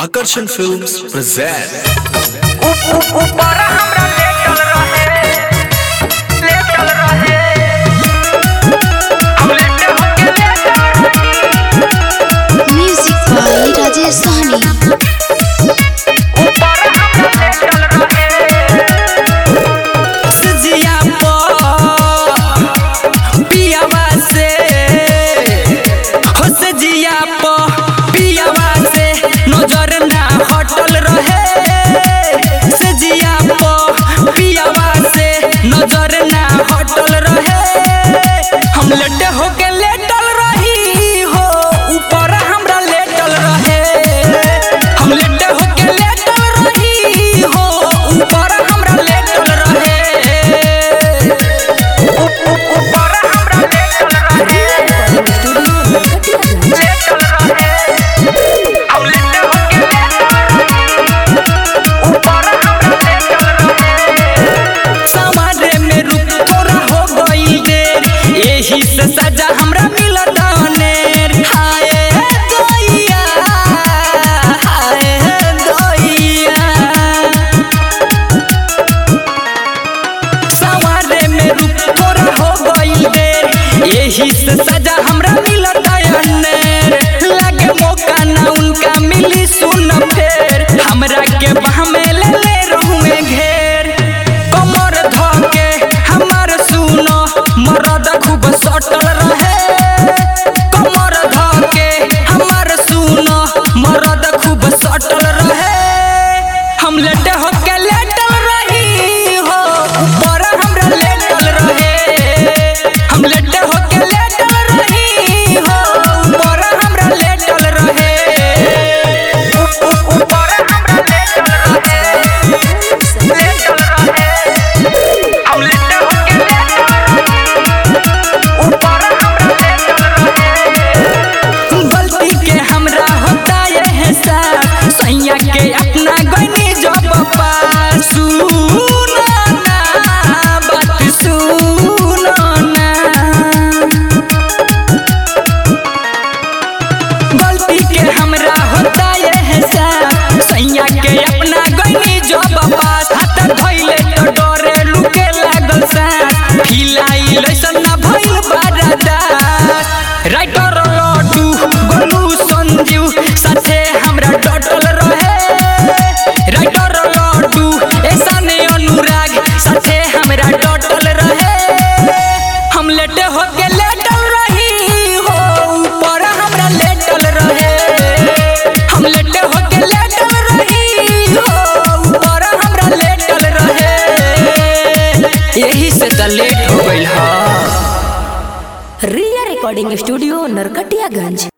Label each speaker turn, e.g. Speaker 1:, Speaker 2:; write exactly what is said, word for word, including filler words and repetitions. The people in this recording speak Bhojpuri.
Speaker 1: Akarshan Films present.
Speaker 2: ऊपर हमरा लेटल रहे लेटल रहे हम लेटे होके लेटल
Speaker 3: म्यूजिक बाय राजेश सहनी।
Speaker 2: ऊपर हमरा लेटल रहे
Speaker 4: सजिया पो पियावा से हो सजिया पो पियावा से नजर ना हटल रहे सजिया पो पियावा से नजर ना हटल रहे हम लेटे होके लेटल रही हो ऊपर हमरा लेटल रहे हम लेटे होके लेटल रही हो ऊपर हमरा लेटल रहे
Speaker 2: ऊपर हमरा लेटल रहे लेटल रहे हम लेटे होके लेटल ऊपर हमरा लेटल रहे
Speaker 4: समारे में रुक तोरा हो गई देर यही से सजा हमरा मिलत अनेर हाय गइया हाय गइया समारे में रुक तोरा हो गई देर यही से सजा हमरा मिलत अनेर लागे मौका ना उनका मिली सुन फेर हमरा के बाह में ले ले रहुए घेर कमर धके हमार सुनो मरद खूब सटल रहे कमर धके हमार सुनो मरद खूब सटल रहे हम लेटे होके लेटल रही हो ऊपर हमरा लेटल रहे हम लेटे होके लेटल रही हो ऊपर हमरा लेटल रहे
Speaker 2: ऊपर हमरा लेटल रहे लेटल रहे हम लेटे होके लेटल ऊपर हमरा लेटल रहे
Speaker 4: गलती के हमरा होता ये हिसाब सैया के अपना गनी जब पास सुनो ना बात सुनो ना गलती के हमरा होता ये हिसाब सैया के अपना गनी जब पास हाथ धइले तो डरे लुके लागल सांस फिलाई लइसन ना भइल बारादास राइटर लड्डू गोलू संजीव साथे हमरा डटल रहे राइटर लड्डू ऐसा ने अनुराग साथे हमरा डटल रहे हम लेटे होके लेटल रही हो ऊपर हमरा लेटल रहे हम लेटे होके लेटल रही हो ऊपर हमरा लेटल रहे यही से त लेट हो गइल ह
Speaker 5: रिया रिकॉर्डिंग स्टूडियो नरकटियागंज।